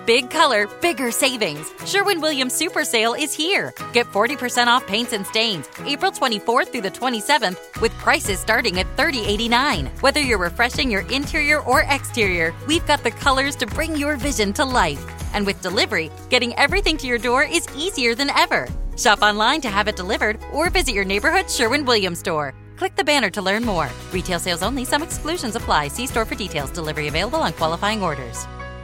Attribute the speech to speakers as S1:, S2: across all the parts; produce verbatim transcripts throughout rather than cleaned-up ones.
S1: Big color, bigger savings. Sherwin-Williams Super Sale is here. Get forty percent off paints and stains April twenty-fourth through the twenty-seventh with prices starting at thirty eighty-nine. Whether you're refreshing your interior or exterior, we've got the colors to bring your vision to life. And with delivery, getting everything to your door is easier than ever. Shop online to have it delivered or visit your neighborhood Sherwin-Williams store. Click the banner to learn more. Retail sales only. Some exclusions apply. See store for details. Delivery available on qualifying orders.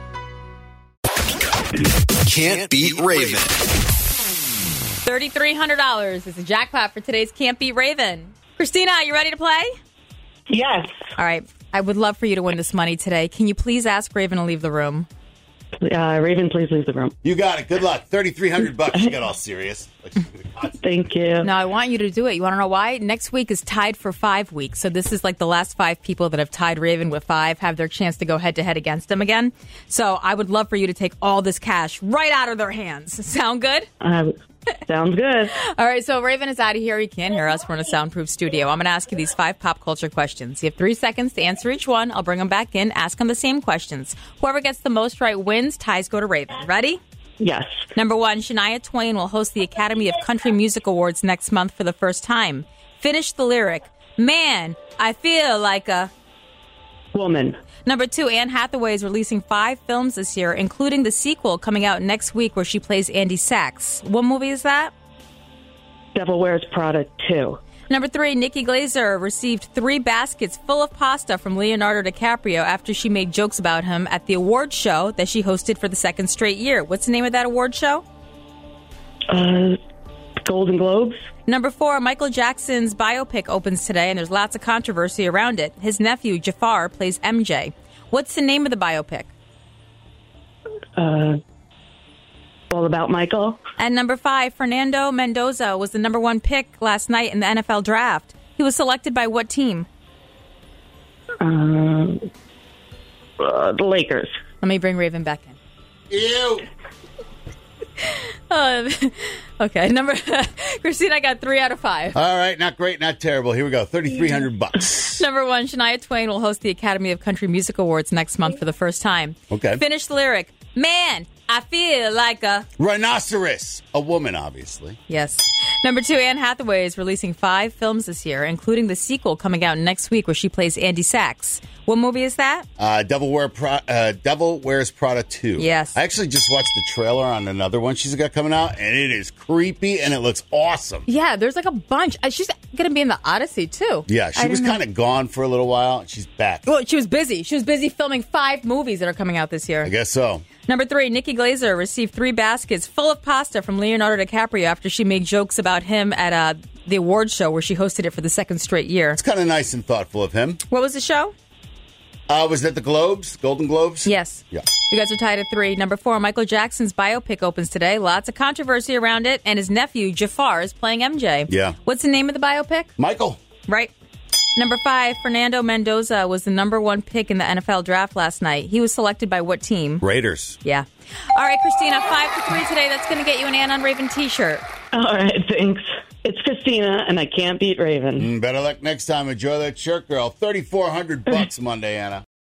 S2: Can't Beat Raven.
S3: three thousand three hundred dollars is the jackpot for today's Can't Beat Raven. Christina, are you ready to play?
S4: Yes.
S3: All right. I would love for you to win this money today. Can you please ask Raven to leave the room?
S4: Uh, Raven, please leave the room.
S5: You got it. Good luck. thirty-three hundred bucks. You got all serious.
S4: Thank you.
S3: No, I want you to do it. You want to know why? Next week is tied for five weeks. So this is like the last five people that have tied Raven with five have their chance to go head-to-head against him again. So I would love for you to take all this cash right out of their hands. Sound good?
S4: Uh, sounds good.
S3: All right, so Raven is out of here. You can't hear us. We're in a soundproof studio. I'm going to ask you these five pop culture questions. You have three seconds to answer each one. I'll bring them back in. Ask them the same questions. Whoever gets the most right wins. Ties go to Raven. Ready?
S4: Yes.
S3: Number one, Shania Twain will host the Academy of Country Music Awards next month for the first time. Finish the lyric. Man, I feel like a...
S4: Woman.
S3: Number two, Anne Hathaway is releasing five films this year, including the sequel coming out next week where she plays Andy Sachs. What movie is that?
S4: Devil Wears Prada two.
S3: Number three, Nikki Glaser received three baskets full of pasta from Leonardo DiCaprio after she made jokes about him at the award show that she hosted for the second straight year. What's the name of that award show?
S4: Uh, Golden Globes.
S3: Number four, Michael Jackson's biopic opens today, and there's lots of controversy around it. His nephew, Jafar, plays M J. What's the name of the biopic?
S4: Uh, All About Michael.
S3: And number five, Fernando Mendoza was the number one pick last night in the N F L draft. He was selected by what team?
S4: Uh, uh, the Lakers.
S3: Let me bring Raven back in.
S5: Ew.
S3: Uh, okay, number Christina got three out of five.
S5: All right, not great, not terrible. Here we go. thirty-three hundred bucks.
S3: Number one, Shania Twain will host the Academy of Country Music Awards next month for the first time.
S5: Okay.
S3: Finish the lyric. Man, I feel like a...
S5: Rhinoceros. A woman, obviously.
S3: Yes. Number two, Anne Hathaway is releasing five films this year, including the sequel coming out next week where she plays Andy Sachs. What movie is that?
S5: Uh, Devil, Wear Pro- uh, Devil Wears Prada two.
S3: Yes.
S5: I actually just watched the trailer on another one she's got coming out, and it is creepy, and it looks awesome.
S3: Yeah, there's like a bunch. Uh, She's going to be in the Odyssey, too.
S5: Yeah, she
S3: I
S5: was
S3: didn't know.
S5: kind of gone for a little while. She's back.
S3: Well, she was busy. She was busy filming five movies that are coming out this year.
S5: I guess so.
S3: Number three, Nikki Glaser received three baskets full of pasta from Leonardo DiCaprio after she made jokes about him at uh, the award show where she hosted it for the second straight year.
S5: It's kind of nice and thoughtful of him.
S3: What was the show?
S5: Uh, was that the Globes? Golden Globes?
S3: Yes.
S5: Yeah.
S3: You guys are tied at three. Number four, Michael Jackson's biopic opens today. Lots of controversy around it, and his nephew, Jafar, is playing M J.
S5: Yeah.
S3: What's the name of the biopic?
S5: Michael.
S3: Right. Number five, Fernando Mendoza was the number one pick in the N F L draft last night. He was selected by what team?
S5: Raiders.
S3: Yeah. All right, Christina, five to three today. That's going to get you an Ann on Raven t-shirt.
S4: All right, thanks. It's Christina, and I can't beat Raven.
S5: Mm, better luck next time. Enjoy that shirt, girl. thirty-four hundred bucks Monday, Anna.